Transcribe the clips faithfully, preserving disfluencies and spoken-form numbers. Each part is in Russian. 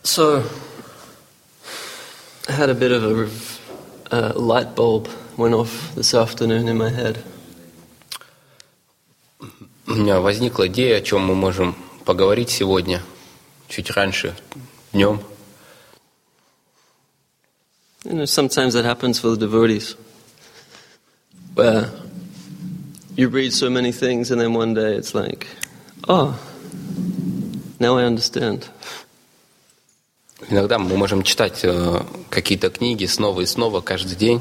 So, I had a bit of a uh, light bulb went off this afternoon in my head. У меня возникла идея, о чем мы можем поговорить сегодня, чуть раньше, днем. You know, sometimes that happens for the devotees, where you read so many things and then one day it's like, oh, now I understand. Иногда мы можем читать э, какие-то книги снова и снова каждый день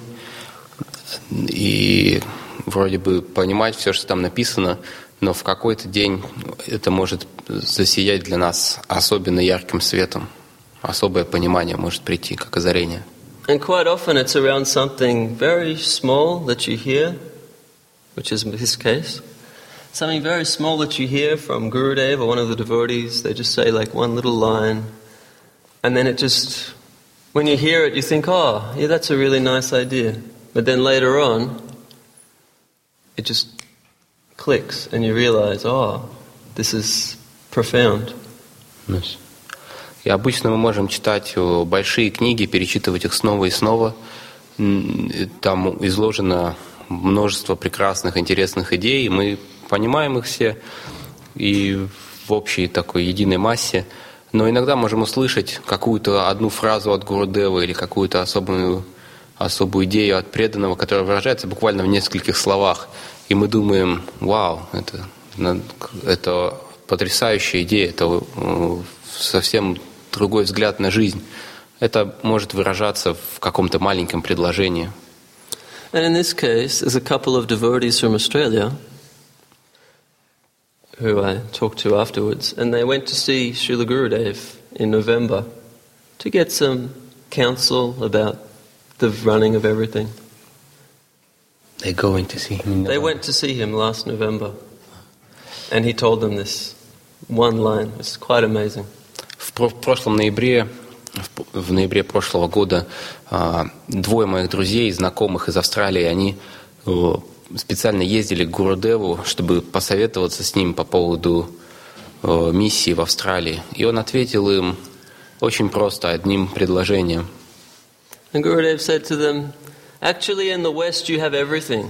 и вроде бы понимать все, что там написано, но в какой-то день это может засиять для нас особенно ярким светом, особое понимание может прийти, как озарение. And quite often it's around something very small that you hear, which is his case. Something very small that you hear from Gurudev or one of the devotees. They just say like one little line. And then it just, when you hear it, you think, oh, yeah, that's a really nice idea. But then later on, it just clicks and you realize, oh, this is profound. Yes. И обычно мы можем читать большие книги, перечитывать их снова и снова. Там изложено множество прекрасных, интересных идей. Мы понимаем их все и в общей такой единой массе. Но иногда можем услышать какую-то одну фразу от Гурудева или какую-то особую, особую идею от преданного, которая выражается буквально в нескольких словах. И мы думаем, вау, это, это потрясающая идея, это совсем другой взгляд на жизнь. Это может выражаться в каком-то маленьком предложении. And in this case, there's a couple of devotees from Australia who I talked to afterwards, and they went to see Srila Gurudev in November to get some counsel about the running of everything. They're going to see him. They went to see him last November, and he told them this one line. It's quite amazing. В прошлом ноябре, в ноябре прошлого года, двое моих друзей, знакомых из Австралии, они специально ездили к Гурудеву, чтобы посоветоваться с ним по поводу миссии в Австралии. И он ответил им очень просто, одним предложением. And Gurudev said to them, actually in the West you have everything.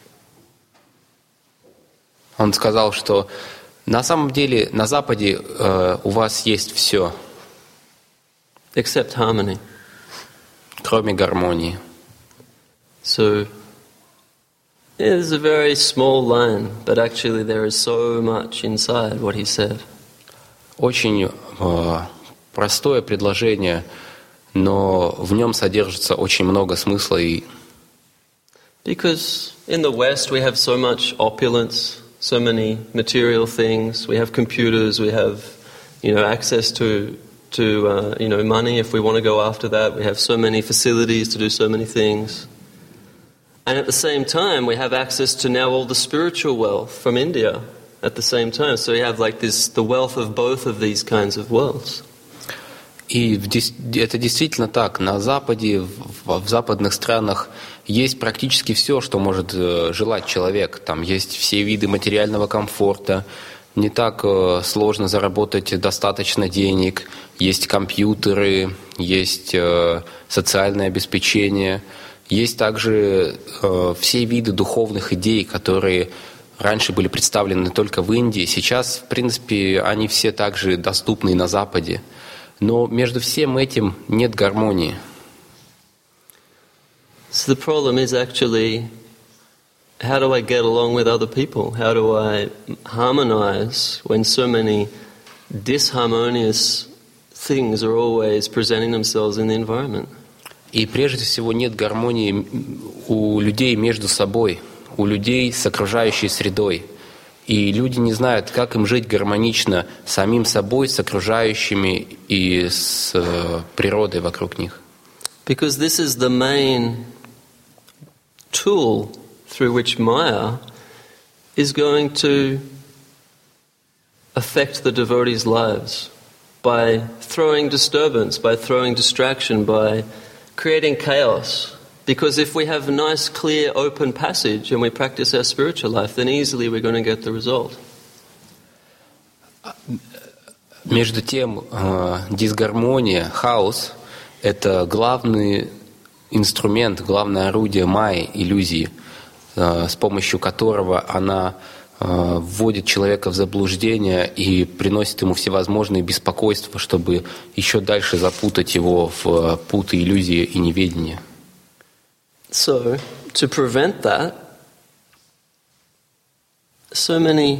Он сказал, что на самом деле на Западе э, у вас есть все. Except harmony. Кроме гармонии. So, yeah, there's a very small line, but actually there is so much inside what he said. Очень э, простое предложение, но в нем содержится очень много смысла. И... Because in the West we have so much opulence, so many material things. We have computers, we have, you know, access to to uh, you know, money if we want to go after that. We have so many facilities to do so many things. And at the same time, we have access to now all the spiritual wealth from India at the same time. So we have like this, the wealth of both of these kinds of worlds. И это действительно так. На Западе, в, в западных странах есть практически все, что может желать человек. Там есть все виды материального комфорта, не так сложно заработать достаточно денег, есть компьютеры, есть социальное обеспечение, есть также все виды духовных идей, которые раньше были представлены только в Индии. Сейчас, в принципе, они все также доступны и на Западе. Но между всем этим нет гармонии. So the problem is actually, how do I get along with other people? How do I harmonize when so many disharmonious things are always presenting themselves in the environment? И прежде всего нет гармонии у людей между собой, у людей с окружающей средой. И люди не знают, как им жить гармонично с самим собой, с окружающими и с природой вокруг них. Because this is the main tool through which Maya is going to affect the devotees' lives by throwing disturbance, by throwing distraction, by creating chaos. Because if we have a nice, clear, open passage and we practice our spiritual life, then easily we're going to get the result. Между тем, дисгармония, хаос — это главный инструмент, главное орудие майи, иллюзии, с помощью которого она вводит человека в заблуждение и приносит ему всевозможные беспокойства, чтобы еще дальше запутать его в путы иллюзии и неведения. So, to prevent that, so many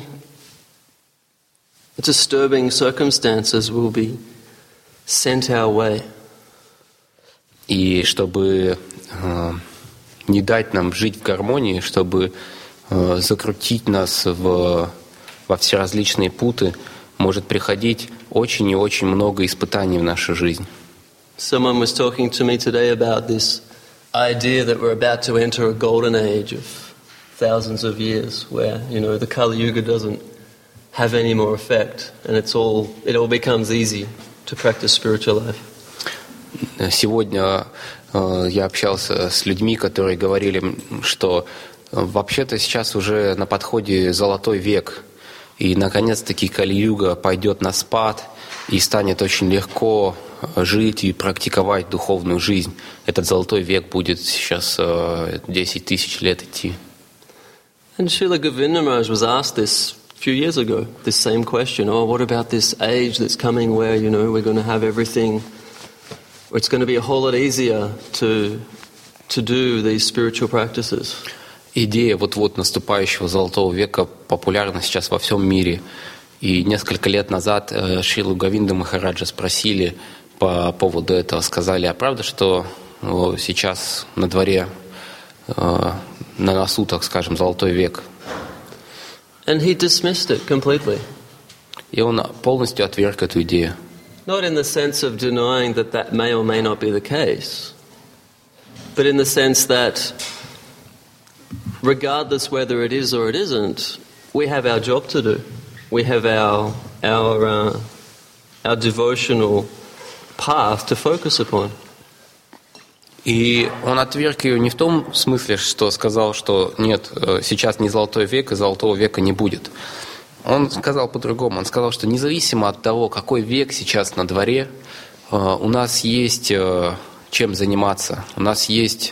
disturbing circumstances will be sent our way. И чтобы э, не дать нам жить в гармонии, чтобы э, закрутить нас в, во всеразличные путы, может приходить очень и очень много испытаний в нашу жизнь. Someone was talking to me today about this idea that we're about to enter a golden age of thousands of years, where, you know, the Kali Yuga doesn't have any more effect, and it's all it all becomes easy to practice spiritual life. Сегодня э, я общался с людьми, которые говорили, что э, вообще-то сейчас уже на подходе золотой век, и наконец-таки Кали-юга пойдет на спад, и станет очень легко жить и практиковать духовную жизнь. Этот золотой век будет сейчас э, десять тысяч лет идти. And Srila Govinda Maharaj was asked this a few years ago, this same question. Oh, what about this age that's coming where, you know, we're going to have everything, where it's going to be a whole lot easier to, to do these spiritual practices? Идея вот-вот наступающего золотого века популярна сейчас во всем мире. И несколько лет назад э, Шрилу Говинда Махараджа спросили по поводу этого, сказали, а правда, что э, сейчас на дворе, э, на носу, так скажем, золотой век? And he dismissed it completely. И он полностью отверг эту идею. Not in the sense of denying that that may or may not be the case, but in the sense that regardless whether it is or it isn't, we have our job to do. We have our our uh, our devotional path to focus upon. И он отверг ее не в том смысле, что сказал, что нет, сейчас не золотой век, и золотого века не будет. Он сказал по-другому. Он сказал, что независимо от того, какой век сейчас на дворе, у нас есть чем заниматься, у нас есть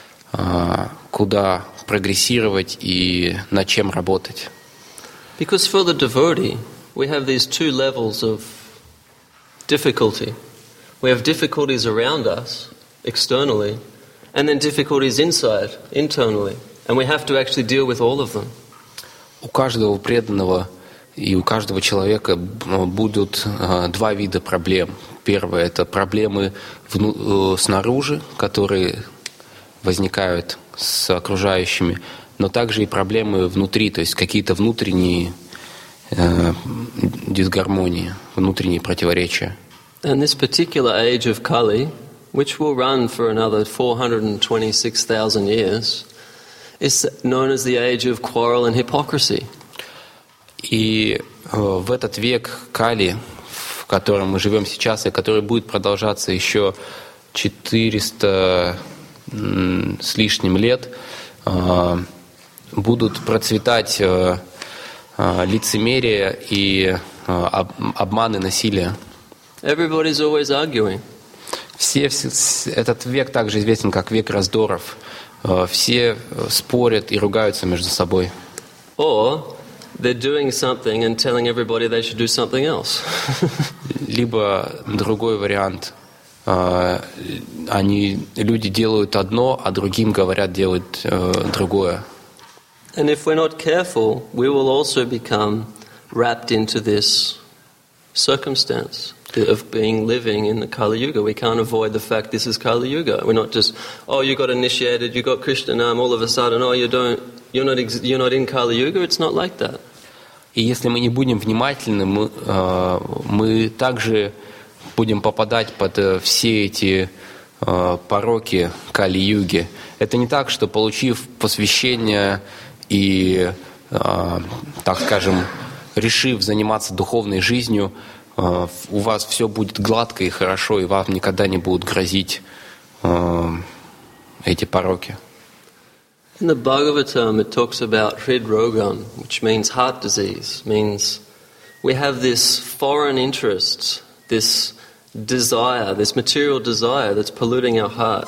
куда прогрессировать и над чем работать. Because for the devotee, we have these two levels of difficulty. We have difficulties around us, externally, and then difficulties inside, internally. And we have to actually deal with all of them. У каждого преданного и у каждого человека будут два вида проблем. Первое — это проблемы вну- снаружи, которые возникают с окружающими, но также и проблемы внутри, то есть какие-то внутренние э, дисгармонии, внутренние противоречия. And this particular age of Kali, which will run for another four hundred twenty-six thousand years, is known as the age of quarrel and hypocrisy. И э, в этот век Кали, в котором мы живем сейчас, и который будет продолжаться еще четыреста м, с лишним лет, э, будут процветать э, э, лицемерие и э, об, обман и насилие. Everybody's always arguing. Все, все, этот век также известен как век раздоров. Э, все спорят и ругаются между собой. Or they're doing something and telling everybody they should do something else. Либо другой вариант. Э, они, люди делают одно, а другим говорят делать э, другое. And if we're not careful, we will also become wrapped into this circumstance of being living in the Kali Yuga. We can't avoid the fact this is Kali Yuga. We're not just, oh, you got initiated, you got Krishna Nam, all of a sudden, oh, you don't, you're not, ex- you're not in Kali Yuga. It's not like that. И если мы не будем внимательны, мы, э, мы также будем попадать под э, все эти э, пороки Кали-юги. Это не так, что, получив посвящение и, э, так скажем, решив заниматься духовной жизнью, э, у вас все будет гладко и хорошо, и вам никогда не будут грозить э, эти пороки. In the Bhagavatam, it talks about Hridrogam, which means heart disease, means we have this foreign interest, this desire, this material desire that's polluting our heart.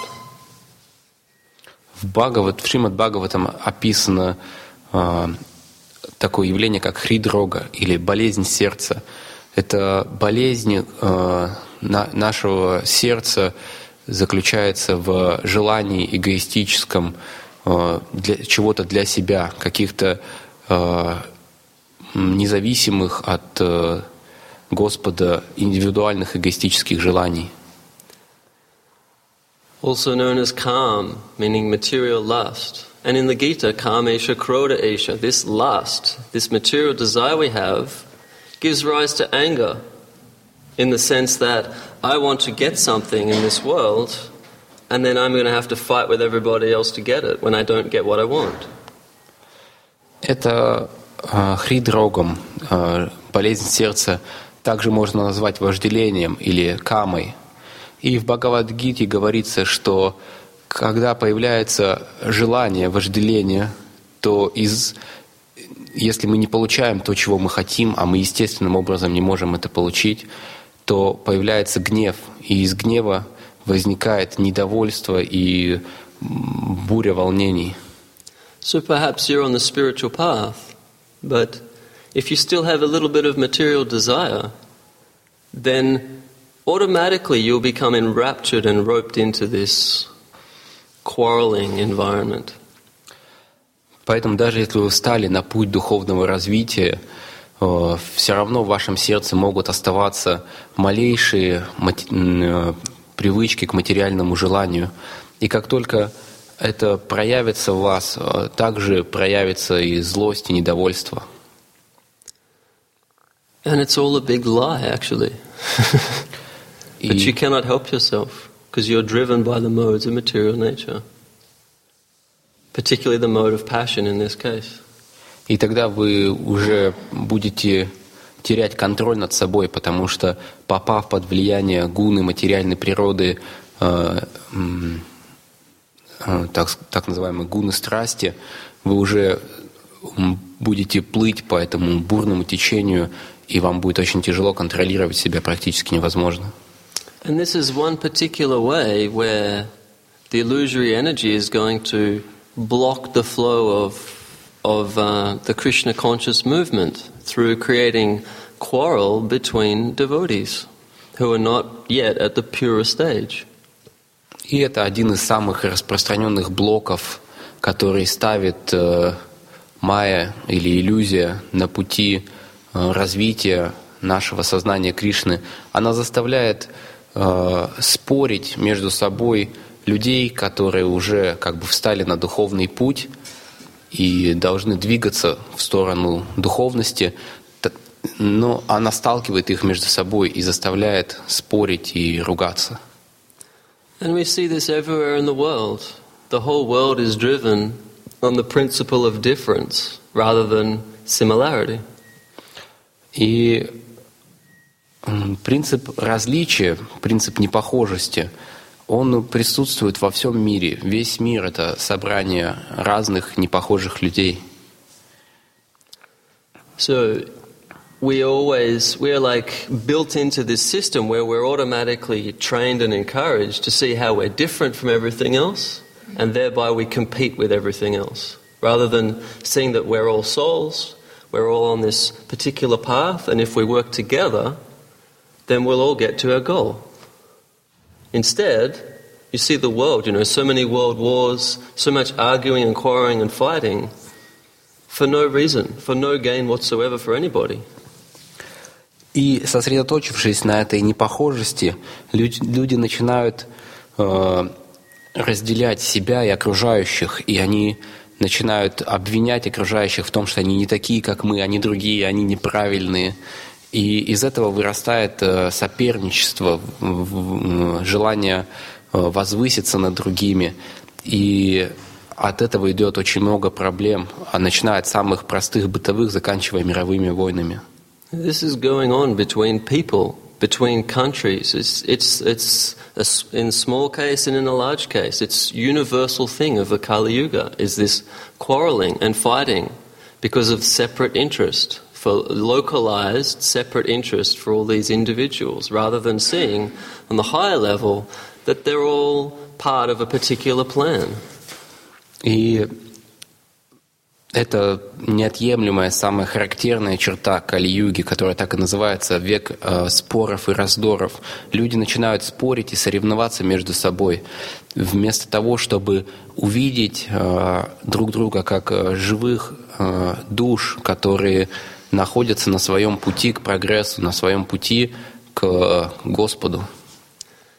В Бхагават, в Шримад Бхагаватам описано э, такое явление, как хридрога, или болезнь сердца. Это болезнь э, на, нашего сердца заключается в желании эгоистическом э, для, чего-то для себя, каких-то э, независимых от э, Господа индивидуальных эгоистических желаний. Also known as kam, meaning material lust. And in the Gita, kamesha krodha esha, this lust, this material desire we have, gives rise to anger, in the sense that I want to get something in this world, and then I'm going to have to fight with everybody else to get it when I don't get what I want. Это э, хридрогом, э, болезнь сердца, также можно назвать вожделением или камой. И в Бхагавад-гите говорится, что когда появляется желание, вожделение, то из, если мы не получаем то, чего мы хотим, а мы естественным образом не можем это получить, то появляется гнев, и из гнева возникает недовольство и буря волнений. So perhaps you're on the spiritual path, but if you still have a little bit of material desire, then automatically you'll become enraptured and roped into this quarreling environment. Поэтому даже если вы встали на путь духовного развития, э, все равно в вашем сердце могут оставаться малейшие мати- э, привычки к материальному желанию. И как только это проявится в вас, э, также проявится и злость, и недовольство. And it's all a big lie, actually. But you cannot help yourself, because you're driven by the modes of material nature. Particularly the mode of passion in this case. И тогда вы уже будете терять контроль над собой, потому что, попав под влияние гуны материальной природы, э, э, так, так называемой гуны страсти, вы уже будете плыть по этому бурному течению, и вам будет очень тяжело контролировать себя, практически невозможно. And this is one particular way where the illusory energy is going to block the flow of of uh, the Krishna conscious movement through creating quarrel between devotees who are not yet at the pure stage. И это один из самых распространенных блоков, который ставит э, майя или иллюзия на пути э, развития нашего сознания Кришны. Она заставляет э, спорить между собой людей, которые уже как бы встали на духовный путь и должны двигаться в сторону духовности, но она сталкивает их между собой и заставляет спорить и ругаться. And we see this everywhere in the world. The whole world is driven on the principle of difference rather than similarity. И принцип различия, принцип непохожести, он присутствует во всем мире. Весь мир — это собрание разных непохожих людей. So we always, we're like built into this system where we're automatically trained and encouraged to see how we're different from everything else, and thereby we compete with everything else. Rather than seeing that we're all souls, we're all on this particular path, and if we work together, then we'll all get to our goal. Instead, you see the world, you know, so many world wars, so much arguing and quarreling and fighting for no reason, for no gain whatsoever for anybody. И сосредоточившись на этой непохожести, люди, люди начинают э, разделять себя и окружающих, и они начинают обвинять окружающих в том, что они не такие, как мы, они другие, они неправильные. И из этого вырастает э, соперничество, в, в, желание э, возвыситься над другими. И от этого идет очень много проблем, начиная от самых простых бытовых, заканчивая мировыми войнами. This is going on between people, between countries. It's it's it's a, in small case and in a large case. It's universal thing of the Kali Yuga. Is this quarreling and fighting because of separate interest, for localized, separate interest for all these individuals, rather than seeing on the higher level that they're all part of a particular plan. И это неотъемлемая, самая характерная черта Кали-юги, которая так и называется «век э, споров и раздоров». Люди начинают спорить и соревноваться между собой, вместо того, чтобы увидеть э, друг друга как э, живых э, душ, которые находятся на своем пути к прогрессу, на своем пути к э, Господу.